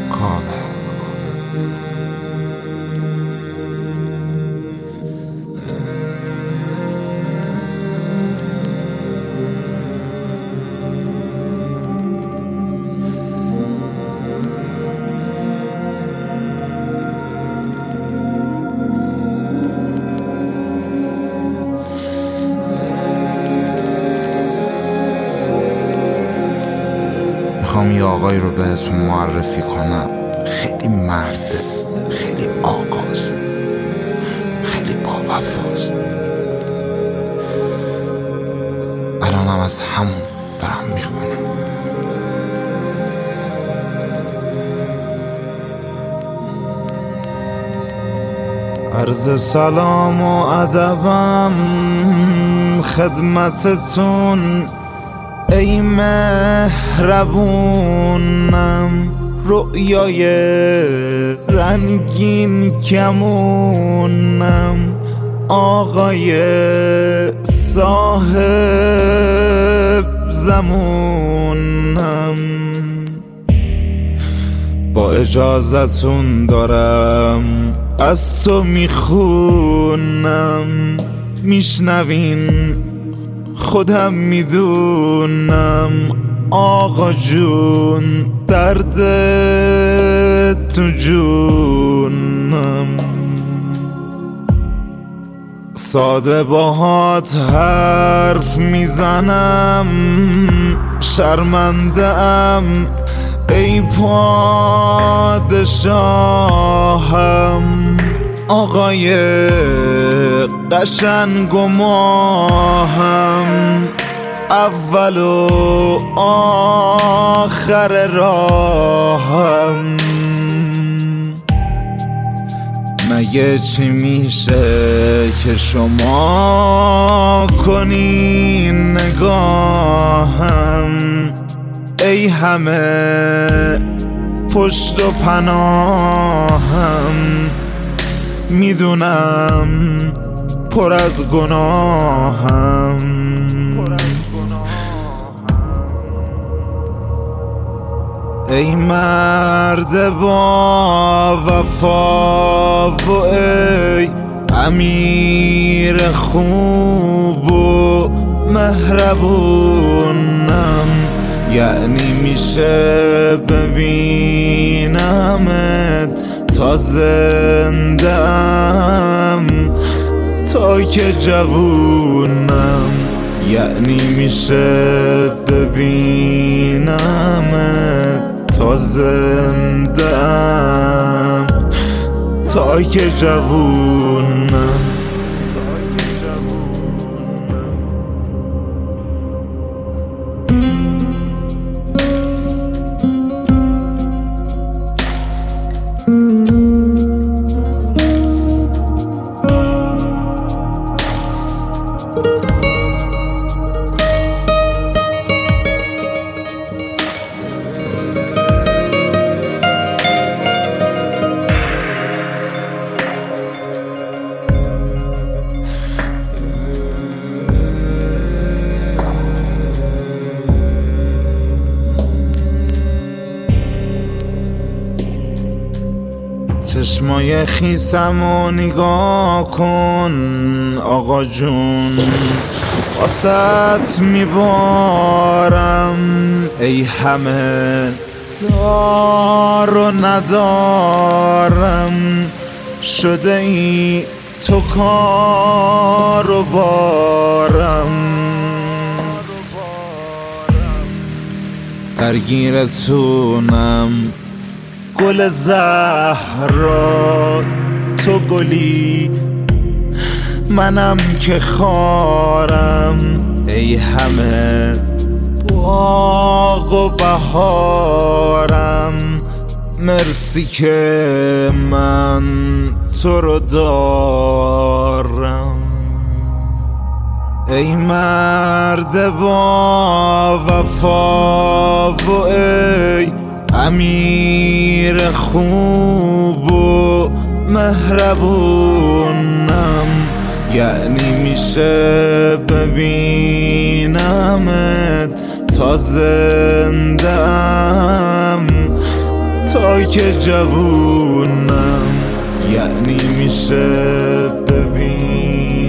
کاوه. میخوام یه آقایی رو بهتون معرفی کنم. خیلی مرده، خیلی آقاست، خیلی باوفاست. الانم از همون دارم میخونم. عرض سلام و ادبم خدمتتون ای مهربونم، رؤیای رنگین کمونم، آقای صاحب زمونم. با اجازتون دارم از تو میخونم، میشنوین خودم میدونم آقا جون، درد تو جونم. ساده باهات حرف میزنم، شرمنده‌ام ای پادشاهم، آقای قشنگ و ماهم، اول و آخر راهم. مگه چی میشه که شما کنین نگاهم، ای همه پشت و پناهم، میدونم پر از گناهم. ای مرد با وفا و ای امیر خوب و مهربونم، یعنی میشه ببینمت تا زنده‌ام، تا که جوونم، یعنی میشه ببینمت تا زنده‌ام، تا که جوونم. چشمای خیسمو نگاه کن آقا جون، واسط میبارم ای همه دار و ندارم، شده ای تو کار و بارم، درگیرتونم گل زهرا، تو گلی منم که خارم، ای همه باغ و بهارم، مرسی که من تو رو دارم. ای مرد با وفا و ای امیر خوب و مهربونم، یعنی میشه ببینمت تا زنده‌ام، تا که جوونم. یعنی میشه ببین